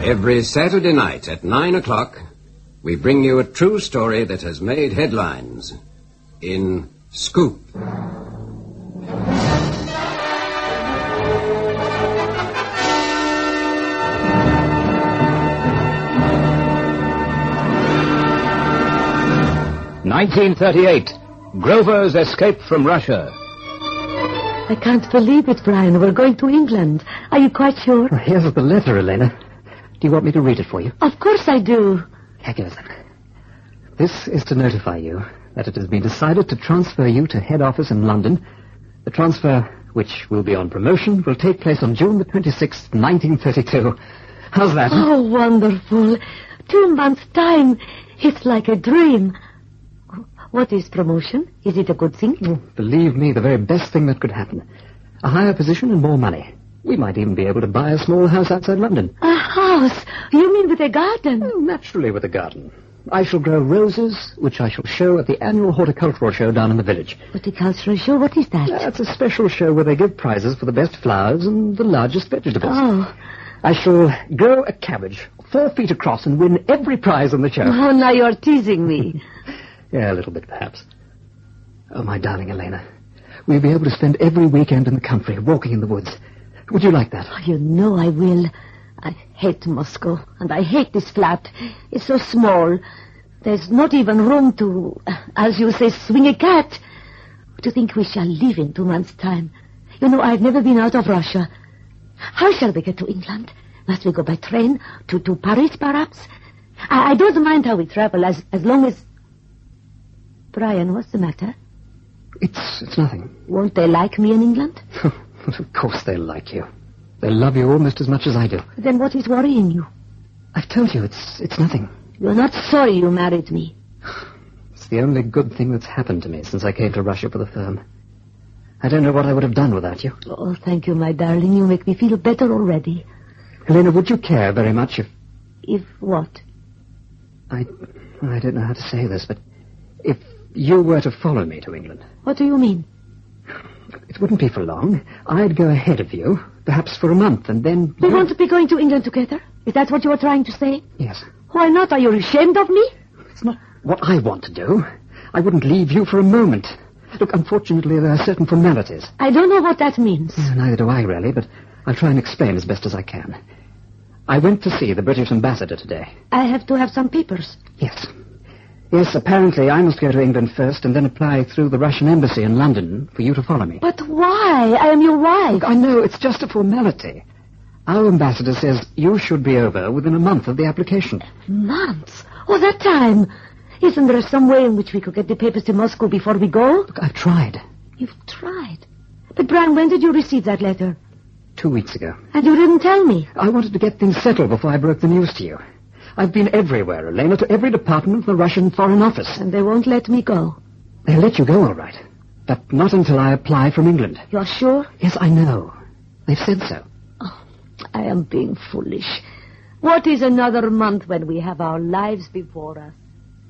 Every Saturday night at 9 o'clock, we bring you a true story that has made headlines in Scoop. "1938. Grover's escape from Russia." I can't believe it, Brian. We're going to England. Are you quite sure? Here's the letter, Elena. Do you want me to read it for you? Of course I do. Here goes then. This is to notify you that it has been decided to transfer you to head office in London. The transfer, which will be on promotion, will take place on June the 26th, 1932. How's that? Oh, wonderful. 2 months' time. It's like a dream. What is promotion? Is it a good thing? Oh, believe me, the very best thing that could happen. A higher position and more money. We might even be able to buy a small house outside London. A house? You mean with a garden? Oh, naturally with a garden. I shall grow roses, which I shall show at the annual horticultural show down in the village. Horticultural show? What is that? That's a special show where they give prizes for the best flowers and the largest vegetables. Oh. I shall grow a cabbage 4 feet across and win every prize on the show. Oh, now you're teasing me. Yeah, a little bit, perhaps. Oh, my darling Elena, we'll be able to spend every weekend in the country, walking in the woods. Would you like that? Oh, you know I will. I hate Moscow, and I hate this flat. It's so small. There's not even room to, as you say, swing a cat. What do you think we shall live in 2 months' time? You know, I've never been out of Russia. How shall we get to England? Must we go by train to Paris, perhaps? I don't mind how we travel, as long as... Brian, what's the matter? It's nothing. Won't they like me in England? Of course they'll like you. They'll love you almost as much as I do. Then what is worrying you? I've told you, it's nothing. You're not sorry you married me. It's the only good thing that's happened to me since I came to Russia for the firm. I don't know what I would have done without you. Oh, thank you, my darling. You make me feel better already. Helena, would you care very much if... If what? I don't know how to say this, but if you were to follow me to England... What do you mean? It wouldn't be for long. I'd go ahead of you, perhaps for a month, and then... We want to be going to England together? Is that what you are trying to say? Yes. Why not? Are you ashamed of me? It's not what I want to do. I wouldn't leave you for a moment. Look, unfortunately, there are certain formalities. I don't know what that means. Neither do I, really, but I'll try and explain as best as I can. I went to see the British ambassador today. I have to have some papers. Yes. Yes, apparently I must go to England first and then apply through the Russian embassy in London for you to follow me. But why? I am your wife. Look, I know, it's just a formality. Our ambassador says you should be over within a month of the application. Months? Oh, that time. Isn't there some way in which we could get the papers to Moscow before we go? Look, I've tried. You've tried? But, Brian, when did you receive that letter? 2 weeks ago. And you didn't tell me. I wanted to get things settled before I broke the news to you. I've been everywhere, Elena, to every department of the Russian Foreign Office. And they won't let me go. They'll let you go, all right. But not until I apply from England. You're sure? Yes, I know. They've said so. Oh, I am being foolish. What is another month when we have our lives before us?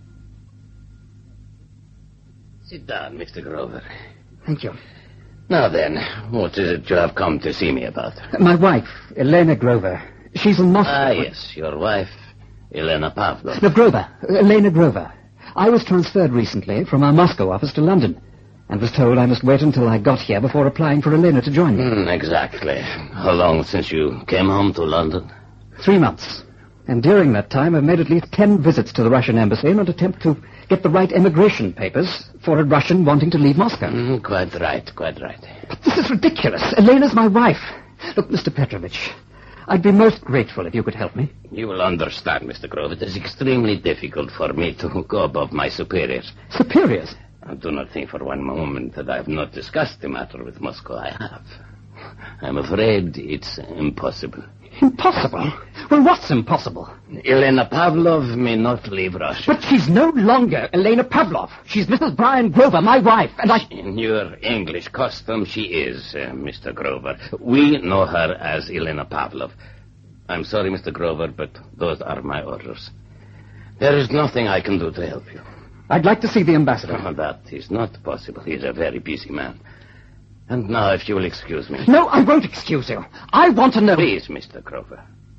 Sit down, Mr. Grover. Thank you. Now then, what is it you have come to see me about? My wife, Elena Grover. She's in Moscow. Ah, yes, your wife, Elena Pavlov. No, Grover. Elena Grover. I was transferred recently from our Moscow office to London and was told I must wait until I got here before applying for Elena to join me. Exactly. How long since you came home to London? 3 months. And during that time, I've made at least 10 visits to the Russian embassy in an attempt to get the right immigration papers for a Russian wanting to leave Moscow. Quite right, quite right. But this is ridiculous. Elena's my wife. Look, Mr. Petrovich, I'd be most grateful if you could help me. You will understand, Mr. Grove. It is extremely difficult for me to go above my superiors. Superiors? I do not think for one moment that I have not discussed the matter with Moscow. I have. I'm afraid it's impossible. Impossible? Well, what's impossible? Elena Pavlov may not leave Russia. But she's no longer Elena Pavlov. She's Mrs. Brian Grover, my wife, and I... In your English custom, she is, Mr. Grover. We know her as Elena Pavlov. I'm sorry, Mr. Grover, but those are my orders. There is nothing I can do to help you. I'd like to see the ambassador. Oh, that is not possible. He's a very busy man. And now, if you will excuse me... No, I won't excuse you. I want to know... Please, Mr. Grover.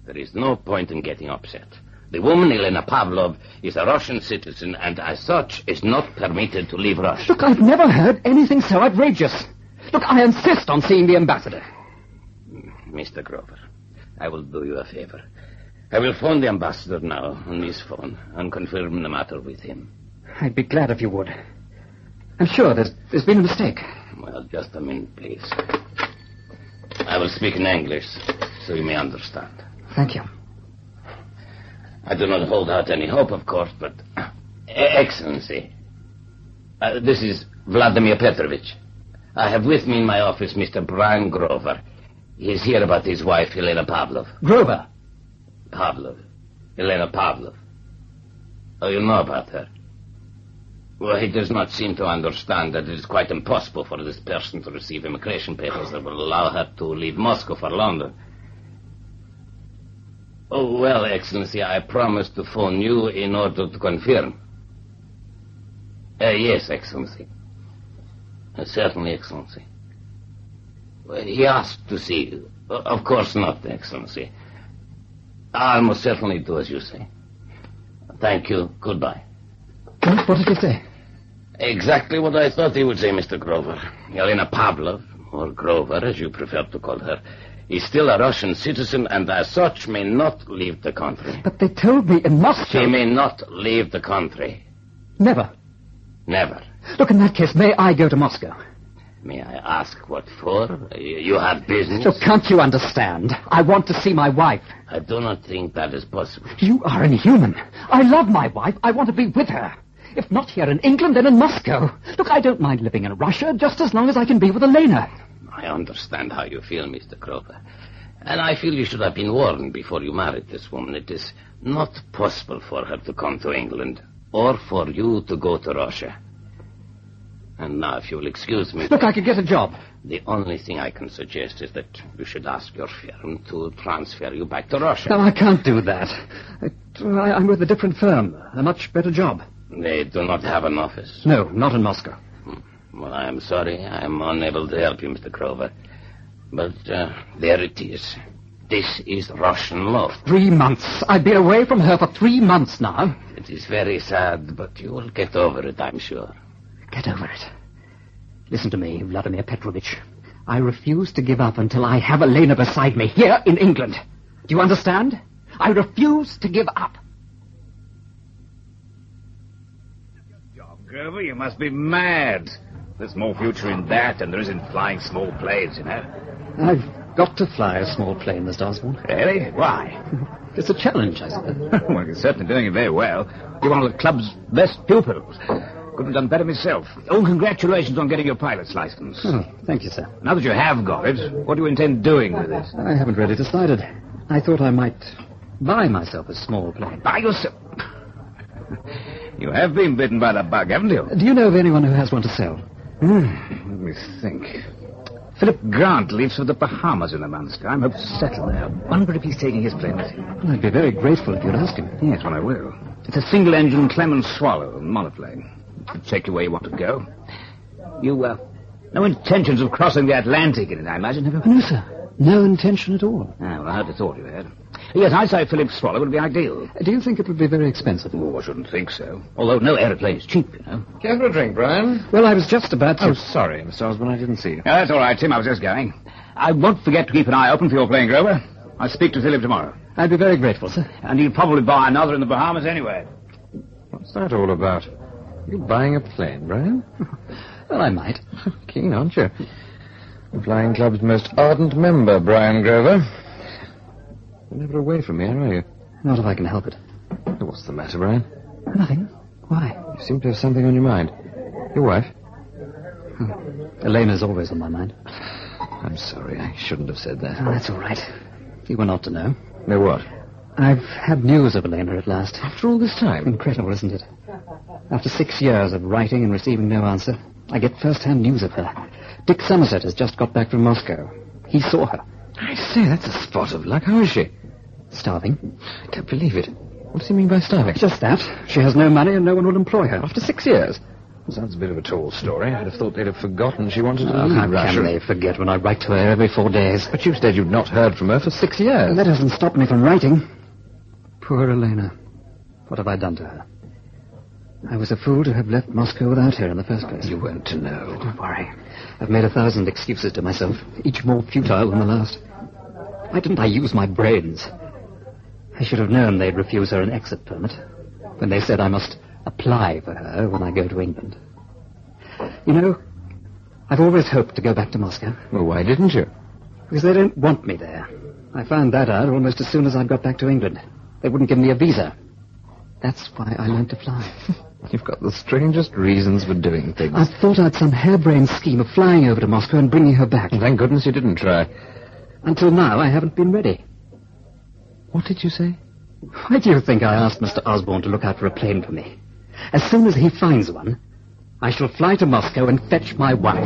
There is no point in getting upset. The woman, Elena Pavlov, is a Russian citizen and as such is not permitted to leave Russia. Look, I've never heard anything so outrageous. Look, I insist on seeing the ambassador. Mr. Grover, I will do you a favor. I will phone the ambassador now on his phone and confirm the matter with him. I'd be glad if you would. I'm sure there's been a mistake. Well, just a minute, please. I will speak in English so you may understand. Thank you. I do not hold out any hope, of course, but... Excellency, this is Vladimir Petrovich. I have with me in my office Mr. Brian Grover. He is here about his wife, Elena Pavlov. Grover? Pavlov. Elena Pavlov. Oh, you know about her? Well, he does not seem to understand that it is quite impossible for this person to receive immigration papers that will allow her to leave Moscow for London. Oh, well, Excellency, I promised to phone you in order to confirm. Yes, Excellency. Certainly, Excellency. He asked to see you. Of course not, Excellency. I'll most certainly do as you say. Thank you. Goodbye. What did he say? Exactly what I thought he would say, Mr. Grover. Elena Pavlov, or Grover, as you prefer to call her, is still a Russian citizen and as such may not leave the country. But they told me in Moscow... She may not leave the country. Never. Never. Look, in that case, may I go to Moscow? May I ask what for? You have business? Look, can't you understand? I want to see my wife. I do not think that is possible. You are inhuman. I love my wife. I want to be with her. If not here in England, then in Moscow. Look, I don't mind living in Russia just as long as I can be with Elena. I understand how you feel, Mr. Grover. And I feel you should have been warned before you married this woman. It is not possible for her to come to England or for you to go to Russia. And now, if you will excuse me... Look, I could get a job. The only thing I can suggest is that you should ask your firm to transfer you back to Russia. No, I can't do that. I'm with a different firm. A much better job. They do not have an office? No, not in Moscow. Well, I am sorry. I am unable to help you, Mr. Grover. But there it is. This is Russian law. 3 months. I've been away from her for 3 months now. It is very sad, but you will get over it, I'm sure. Get over it. Listen to me, Vladimir Petrovich. I refuse to give up until I have Elena beside me here in England. Do you understand? I refuse to give up. Grover, you must be mad. There's more future in that than there is in flying small planes, you know. I've got to fly a small plane, Mr. Osborne. Really? Why? It's a challenge, I suppose. Well, you're certainly doing it very well. You're one of the club's best pupils. Couldn't have done better myself. Oh, congratulations on getting your pilot's license. Oh, thank you, sir. Now that you have got it, what do you intend doing with it? I haven't really decided. I thought I might buy myself a small plane. Buy yourself... You have been bitten by the bug, haven't you? Do you know of anyone who has one to sell? Let me think. Philip Grant leaves for the Bahamas in a month's time. Hopes to settle there. Wonder if he's taking his plane with him. Well, I'd be very grateful if you'd ask him. Yes, well, I will. It's a single-engine Clemens Swallow, a monoplane. It'll take you where you want to go. You, no intentions of crossing the Atlantic in it, I imagine, have you? No, sir. No intention at all. Ah, well, I hardly thought you had. Yes, I'd say Philip Swallow would be ideal. Do you think it would be very expensive? Oh, I shouldn't think so. Although no aeroplane is cheap, you know. Care for a drink, Brian? Well, I was just about to... Oh, sorry, Mr. Osborne, I didn't see you. No, that's all right, Tim. I was just going. I won't forget to keep an eye open for your plane, Grover. I'll speak to Philip tomorrow. I'd be very grateful, sir. And he'll probably buy another in the Bahamas anyway. What's that all about? You buying a plane, Brian? Well, I might. Keen, aren't you? The Flying Club's most ardent member, Brian Grover. You're never away from me, are you? Not if I can help it. What's the matter, Brian? Nothing. Why? You seem to have something on your mind. Your wife? Elena's always on my mind. I'm sorry, I shouldn't have said that. Oh, that's all right. You were not to know. No what? I've had news of Elena at last. After all this time? Incredible, isn't it? After 6 years of writing and receiving no answer, I get first-hand news of her. Dick Somerset has just got back from Moscow. He saw her. I say, that's a spot of luck. How is she? Starving. I don't believe it. What does he mean by starving? Just that. She has no money and no one will employ her. After 6 years? Sounds a bit of a tall story. I'd have thought they'd have forgotten she wanted to leave How Russia. can they forget when I write to her every 4 days? But you said you'd not heard from her for 6 years. That doesn't stop me from writing. Poor Elena. What have I done to her? I was a fool to have left Moscow without her in the first place. You weren't to know. Don't worry. I've made 1,000 excuses to myself, each more futile than the last. Why didn't I use my brains? I should have known they'd refuse her an exit permit when they said I must apply for her when I go to England. You know, I've always hoped to go back to Moscow. Well, why didn't you? Because they don't want me there. I found that out almost as soon as I got back to England. They wouldn't give me a visa. That's why I learned to fly. You've got the strangest reasons for doing things. I thought I'd some harebrained scheme of flying over to Moscow and bringing her back. Thank goodness you didn't try. Until now, I haven't been ready. What did you say? Why do you think I asked Mr. Osborne to look out for a plane for me? As soon as he finds one, I shall fly to Moscow and fetch my wife.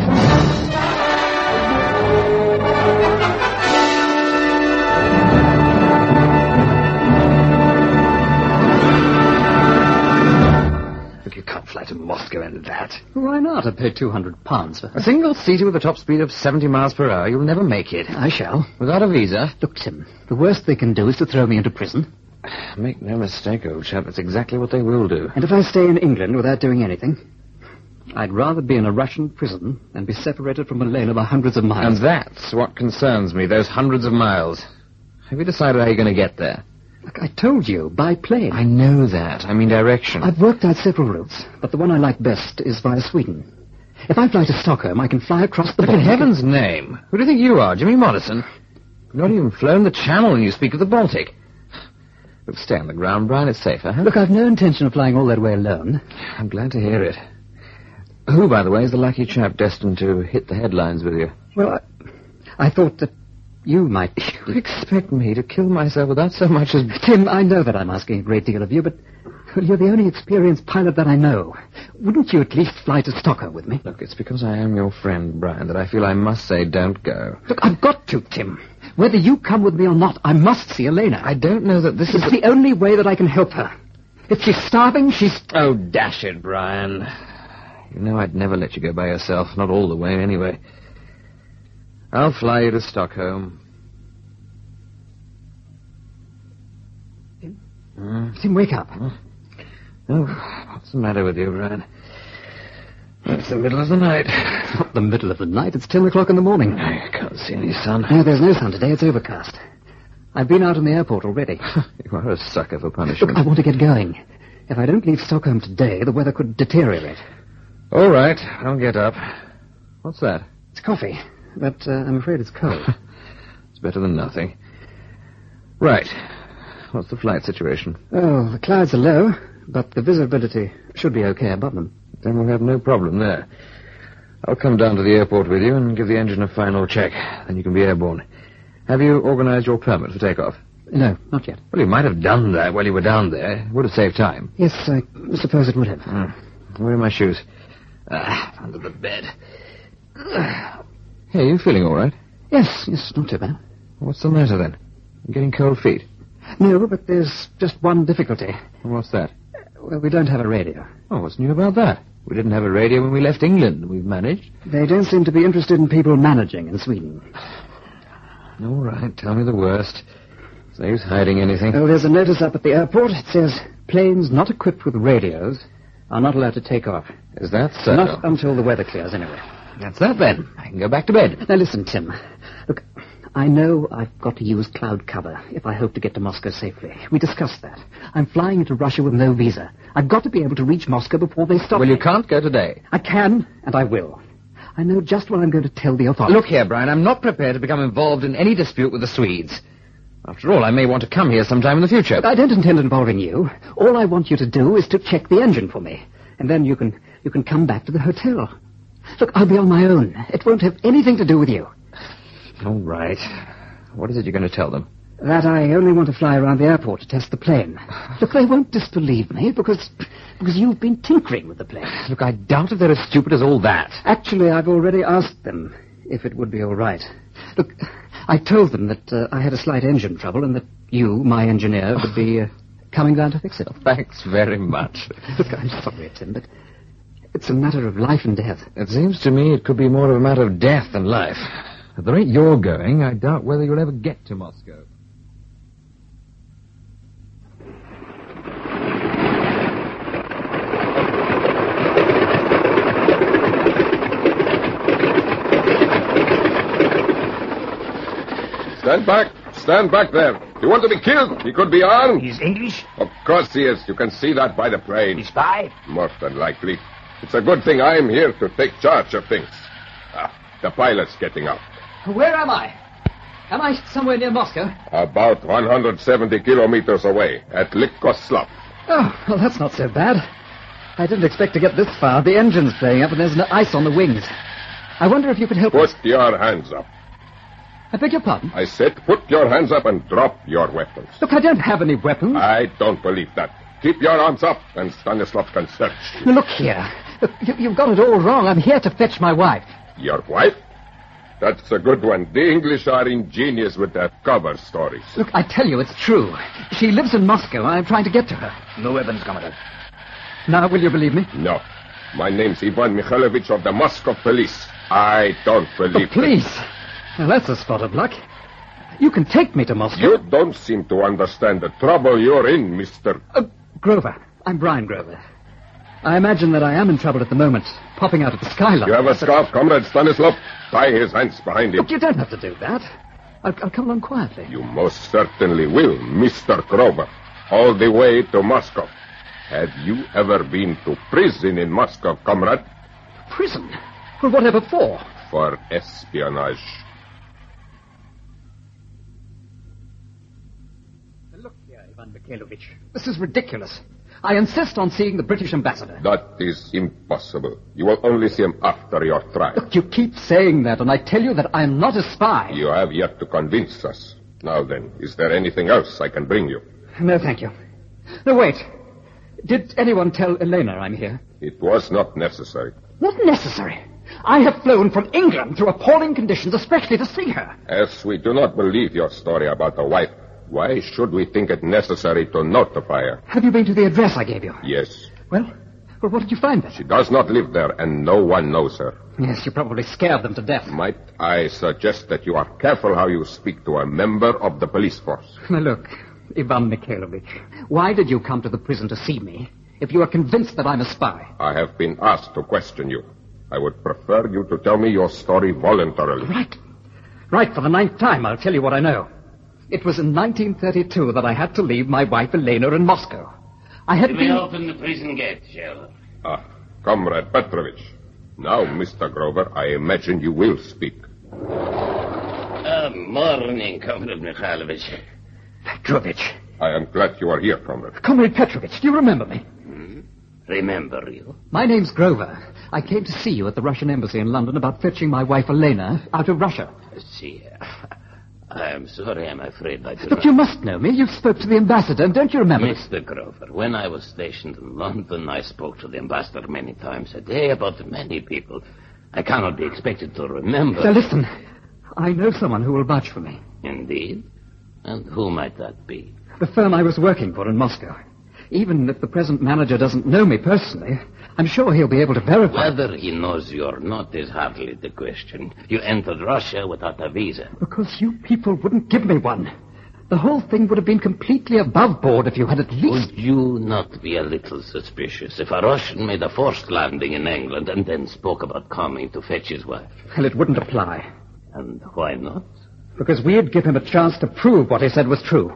Look, you can't fly to Moscow in that. Why not? I paid £200 for A single-seater with a top speed of 70 miles per hour. You'll never make it. I shall. Without a visa. Look, Tim, the worst they can do is to throw me into prison. Make no mistake, old chap. That's exactly what they will do. And if I stay in England without doing anything, I'd rather be in a Russian prison than be separated from Elena by hundreds of miles. And that's what concerns me, those hundreds of miles. Have you decided how you're going to get there? Look, I told you, by plane. I know that. I mean direction. I've worked out several routes, but the one I like best is via Sweden. If I fly to Stockholm, I can fly across the Look, border. in heaven's name. Who do you think you are, Jimmy Morrison? You've not even flown the Channel and you speak of the Baltic. Look, stay on the ground, Brian. It's safer, huh? Look, I've no intention of flying all that way alone. I'm glad to hear it. Who, by the way, is the lucky chap destined to hit the headlines with you? Well, I thought that you might... You expect me to kill myself without so much as... Tim, I know that I'm asking a great deal of you, but well, you're the only experienced pilot that I know. Wouldn't you at least fly to Stockholm with me? Look, it's because I am your friend, Brian, that I feel I must say don't go. Look, I've got to, Tim. Whether you come with me or not, I must see Elena. I don't know that this is... It's the only way that I can help her. If she's starving, she's... Oh, dash it, Brian. You know I'd never let you go by yourself. Not all the way, anyway. I'll fly you to Stockholm. Tim, wake up. Oh, what's the matter with you, Brian? It's the middle of the night. Not the middle of the night. It's 10 o'clock in the morning. I can't see any sun. No, there's no sun today. It's overcast. I've been out in the airport already. You are a sucker for punishment. Look, I want to get going. If I don't leave Stockholm today, the weather could deteriorate. All right, I'll get up. What's that? It's coffee, but I'm afraid it's cold. It's better than nothing. Right. What's the flight situation? Oh, the clouds are low, but the visibility should be okay above them. Then we'll have no problem there. I'll come down to the airport with you and give the engine a final check. Then you can be airborne. Have you organized your permit for takeoff? No, not yet. Well, you might have done that while you were down there. It would have saved time. Yes, I suppose it would have. Where are my shoes? Under the bed. Hey, you feeling all right? Yes, not too bad. What's the matter, then? You're getting cold feet. No, but there's just one difficulty. What's that? Well, we don't have a radio. Oh, what's new about that? We didn't have a radio when we left England. We've managed. They don't seem to be interested in people managing in Sweden. All right, tell me the worst. Saves hiding anything. Oh, there's a notice up at the airport. It says, planes not equipped with radios are not allowed to take off. Is that so? Not until the weather clears, anyway. That's that, then. I can go back to bed. Now, listen, Tim. Look, I know I've got to use cloud cover if I hope to get to Moscow safely. We discussed that. I'm flying into Russia with no visa. I've got to be able to reach Moscow before they stop Well, me. you can't go today. I can, and I will. I know just what I'm going to tell the authorities. Look here, Brian, I'm not prepared to become involved in any dispute with the Swedes. After all, I may want to come here sometime in the future. I don't intend involving you. All I want you to do is to check the engine for me. And then you can come back to the hotel. Look, I'll be on my own. It won't have anything to do with you. All right. What is it you're going to tell them? That I only want to fly around the airport to test the plane. Look, they won't disbelieve me because you've been tinkering with the plane. Look, I doubt if they're as stupid as all that. Actually, I've already asked them if it would be all right. Look, I told them that I had a slight engine trouble and that you, my engineer, would be coming down to fix it. Thanks very much. Look, I'm sorry, Tim, but It's a matter of life and death. It seems to me it could be more of a matter of death than life. At the rate you're going, I doubt whether you'll ever get to Moscow. Stand back. Stand back there. You want to be killed? He could be armed. He's English? Of course he is. You can see that by the plane. He's spy? More than likely. It's a good thing I'm here to take charge of things. The pilot's getting out. Where am I? Am I somewhere near Moscow? About 170 kilometers away, at Likoslav. Oh, well, that's not so bad. I didn't expect to get this far. The engine's playing up and there's no ice on the wings. I wonder if you could help us. Put your hands up. I beg your pardon? I said put your hands up and drop your weapons. Look, I don't have any weapons. I don't believe that. Keep your arms up, and Stanislav can search you. Now, look here. Look, you've got it all wrong. I'm here to fetch my wife. Your wife? That's a good one. The English are ingenious with their cover stories. Look, I tell you, it's true. She lives in Moscow. I'm trying to get to her. No weapons, Commodore. Now, will you believe me? No. My name's Ivan Mikhailovich of the Moscow police. I don't believe The police? Well, that's a spot of luck. You can take me to Moscow. You don't seem to understand the trouble you're in, Mr. Grover. I'm Brian Grover. I imagine that I am in trouble at the moment, popping out of the skyline. You have a scarf, Comrade Stanislav? Tie his hands behind him. Look, you don't have to do that. I'll come along quietly. You most certainly will, Mr. Grover. All the way to Moscow. Have you ever been to prison in Moscow, comrade? Prison? Well, whatever for? For espionage. Look here, Ivan Mikhailovich. This is ridiculous. I insist on seeing the British ambassador. That is impossible. You will only see him after your trial. Look, you keep saying that, and I tell you that I am not a spy. You have yet to convince us. Now then, is there anything else I can bring you? No, thank you. No, wait. Did anyone tell Elena I'm here? It was not necessary. Not necessary. I have flown from England through appalling conditions, especially to see her. As we do not believe your story about the wife, why should we think it necessary to notify her? Have you been to the address I gave you? Yes. Well, what did you find there? She does not live there, and no one knows her. Yes, you probably scared them to death. Might I suggest that you are careful how you speak to a member of the police force? Now, look, Ivan Mikhailovich, why did you come to the prison to see me if you are convinced that I'm a spy? I have been asked to question you. I would prefer you to tell me your story voluntarily. Right. Right, for the 9th time, I'll tell you what I know. It was in 1932 that I had to leave my wife Elena in Moscow. I had You may open the prison gate, jailer. Comrade Petrovich. Now, Mr. Grover, I imagine you will speak. Morning, Comrade Mikhailovich. Petrovich. I am glad you are here, comrade. Comrade Petrovich, do you remember me? Remember you? My name's Grover. I came to see you at the Russian embassy in London about fetching my wife Elena out of Russia. See, I'm sorry, I'm afraid I do Look, not. you must know me. You spoke to the ambassador, and don't you remember? Mr. Grover, when I was stationed in London, I spoke to the ambassador many times a day about many people. I cannot be expected to remember. Now, listen. I know someone who will vouch for me. Indeed? And who might that be? The firm I was working for in Moscow. Even if the present manager doesn't know me personally, I'm sure he'll be able to verify. Whether he knows you or not is hardly the question. You entered Russia without a visa. Because you people wouldn't give me one. The whole thing would have been completely above board if you had at least... Would you not be a little suspicious if a Russian made a forced landing in England and then spoke about coming to fetch his wife? Well, it wouldn't apply. And why not? Because we'd give him a chance to prove what he said was true.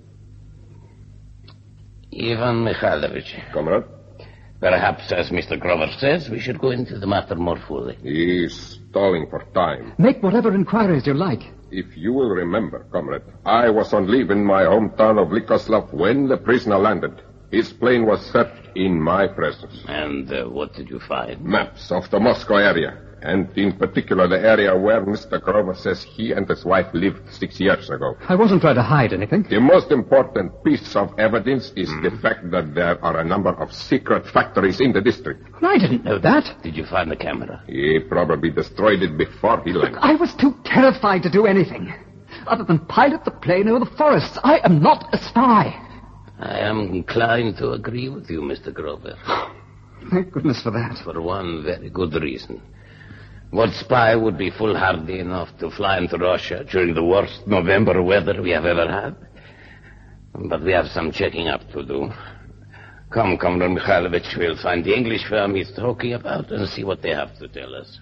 Ivan Mikhailovich. Comrade? Perhaps, as Mr. Grover says, we should go into the matter more fully. He is stalling for time. Make whatever inquiries you like. If you will remember, comrade, I was on leave in my hometown of Likoslav when the prisoner landed. His plane was searched in my presence. And what did you find? Maps of the Moscow area, and in particular the area where Mr. Grover says he and his wife lived 6 years ago. I wasn't trying to hide anything. The most important piece of evidence is the fact that there are a number of secret factories in the district. I didn't know that. Did you find the camera? He probably destroyed it before he landed. I was too terrified to do anything. Other than pilot the plane over the forests. I am not a spy. I am inclined to agree with you, Mr. Grover. Thank goodness for that. For one very good reason. What spy would be foolhardy enough to fly into Russia during the worst November weather we have ever had? But we have some checking up to do. Come, Comrade Mikhailovich, we'll find the English firm he's talking about and see what they have to tell us.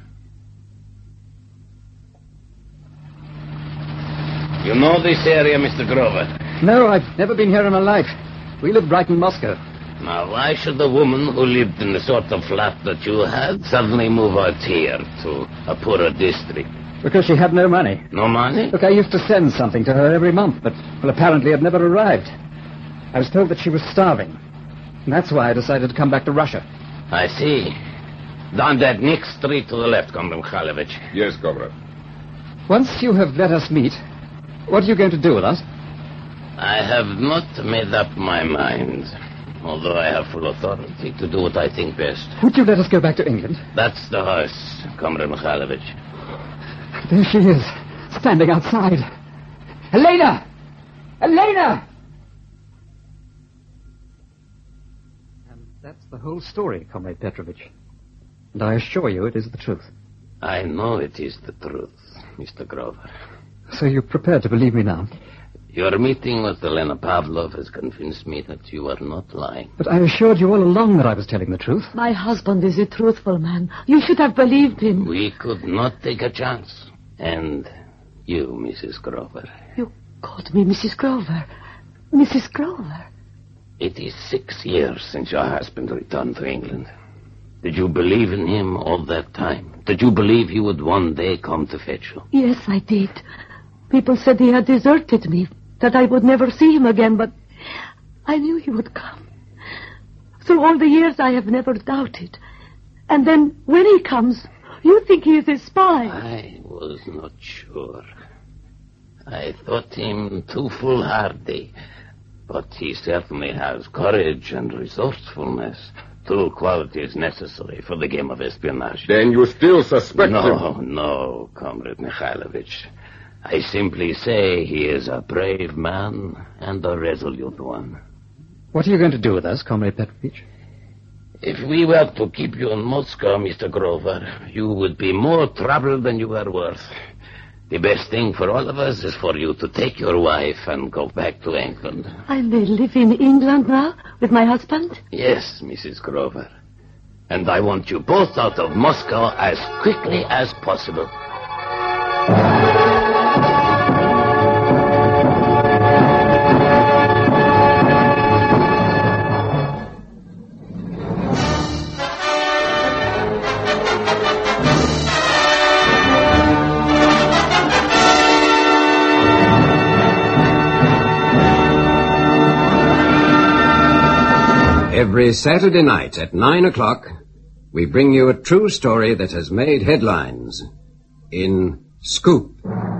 You know this area, Mr. Grover? No, I've never been here in my life. We live right in Moscow. Now, why should the woman who lived in the sort of flat that you had suddenly move out here to a poorer district? Because she had no money. No money? Look, I used to send something to her every month, but, well, apparently it never arrived. I was told that she was starving. And that's why I decided to come back to Russia. I see. Down that next street to the left, Comrade Mikhailovich. Yes, comrade. Once you have let us meet, what are you going to do with us? I have not made up my mind, although I have full authority to do what I think best. Would you let us go back to England? That's the house, Comrade Mikhailovich. There she is, standing outside. Elena! Elena! And that's the whole story, Comrade Petrovich. And I assure you it is the truth. I know it is the truth, Mr. Grover. So you're prepared to believe me now? Your meeting with Elena Pavlov has convinced me that you are not lying. But I assured you all along that I was telling the truth. My husband is a truthful man. You should have believed him. We could not take a chance. And you, Mrs. Grover. You called me Mrs. Grover. Mrs. Grover. It is 6 years since your husband returned to England. Did you believe in him all that time? Did you believe he would one day come to fetch you? Yes, I did. People said he had deserted me, that I would never see him again, but I knew he would come. Through all the years, I have never doubted. And then, when he comes, you think he is a spy. I was not sure. I thought him too foolhardy, but he certainly has courage and resourcefulness. 2 qualities necessary for the game of espionage. Then you still suspect him? No, Comrade Mikhailovich. I simply say he is a brave man and a resolute one. What are you going to do with us, Comrade Petrovich? If we were to keep you in Moscow, Mr. Grover, you would be more trouble than you are worth. The best thing for all of us is for you to take your wife and go back to England. I may live in England now with my husband? Yes, Mrs. Grover. And I want you both out of Moscow as quickly as possible. Every Saturday night at 9 o'clock, we bring you a true story that has made headlines in Scoop.